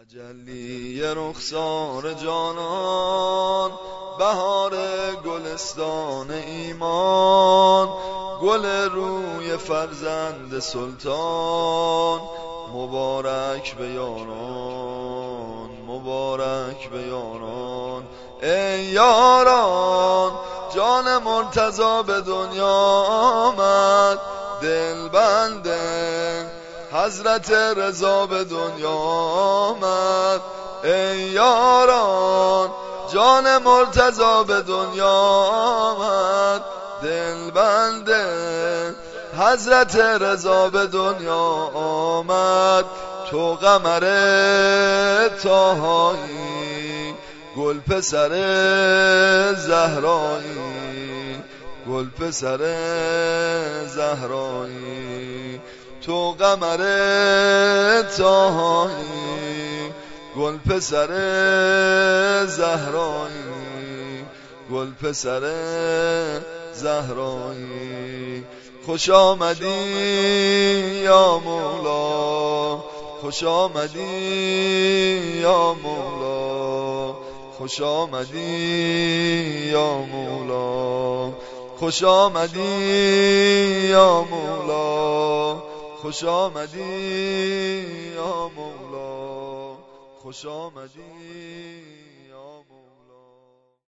تجلی رخسار جانان، بهار گلستان ایمان، گل روی فرزند سلطان. مبارک به یاران، مبارک به یاران. ای یاران، جان مرتضی به دنیا آمد، دل بنده حضرت رضا به دنیا آمد. ای یاران، جان مرتضی به دنیا آمد، دل بنده حضرت رضا به دنیا آمد. تو قمر طاهایی، گل پسر زهرایی، گل پسر زهرایی. تو قمر طاهایی، گل پسر زهرایی، گل پسر زهرایی. خوش آمدی یا مولا، خوش آمدی یا مولا، خوش آمدی یا مولا، خوش آمدی یا مولا، خوش آمدی یا مولا، خوش آمدی.